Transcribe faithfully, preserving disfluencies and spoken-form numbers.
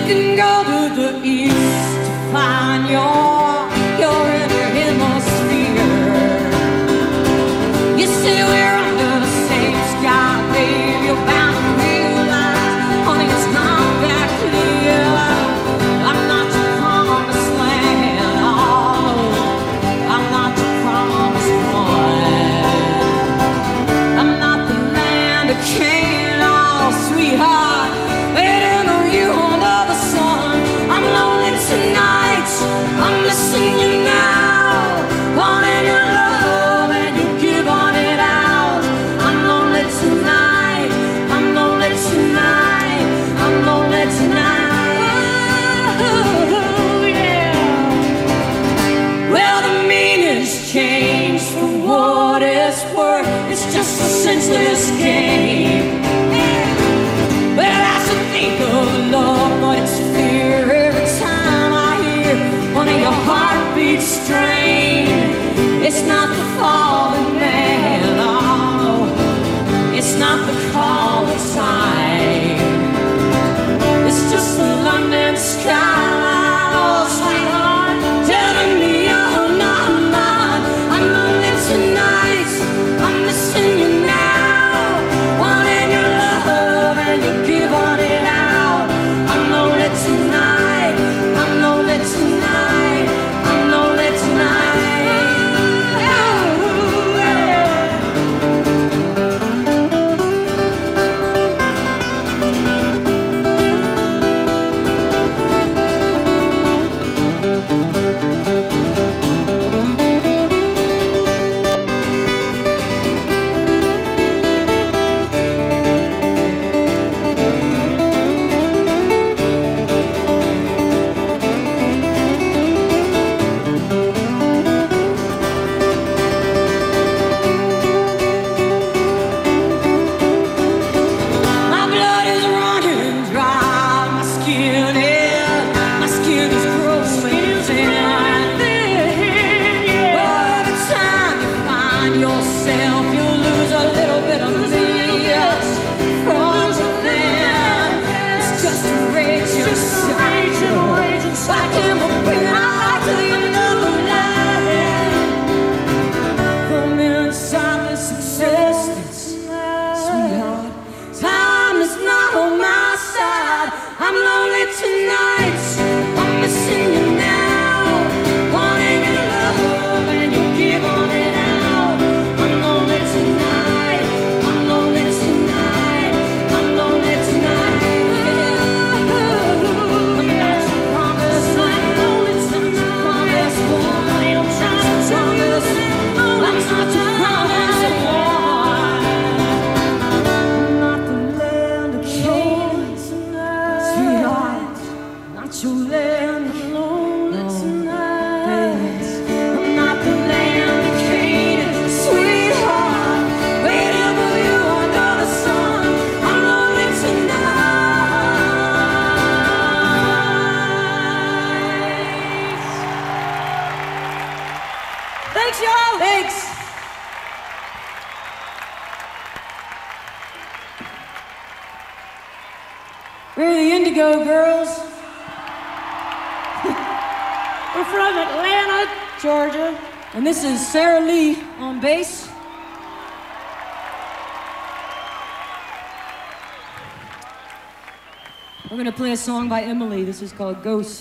can go to the east to find your, your inner hemisphere. You say we're under the same sky, babe. You're bound to realize, honey, it's not that clear. I'm not your promised land, oh, I'm not your promised one. I'm not the land of Canaan, oh, sweetheart, waiting on you under the sun. I'm lonely tonight, I'm missing you now, wanting your love and you give on it out. I'm lonely tonight, I'm lonely tonight, I'm lonely tonight. Oh, yeah. Well, the meaning's changed for what it's worth. It's just a senseless game. Well, I should think of love, but it's fear every time I hear one of your heartbeats strain. It's not the falling man, oh, it's not the call of time. It's just the London skyline, oh, sweetheart, telling me you're not mine. I'm lonely tonight, I'm missing you now, wanting your love and you give on it out. I'm lonely tonight, I'm lonely tonight, I'm lonely tonight. Oh, yeah. My blood is running dry, my skin is, my skin is grossly thin. Every time you find yourself, you lose a little bit of me. From within, it's just a rage inside you. Like him will bring it out to the end of the line. From inside this existence, sweetheart, time is not on my side. I'm lonely tonight, I'm missing you now, wanting your love and you give on it out. I'm lonely tonight, I'm lonely tonight, I'm lonely tonight. I'm not your promised land, I'm lonely tonight. Promised one, I'm not your promised, I'm not your promised one. I'm not the land of Canaan, sweetheart, not your land alone tonight. I'm not the land of Canaan, sweetheart, waiting for you under the sun. I'm lonely tonight. Thanks, y'all. Thanks. We're the Indigo Girls. We're from Atlanta, Georgia. And this is Sarah Lee on bass. We're gonna play a song by Emily. This is called Ghost.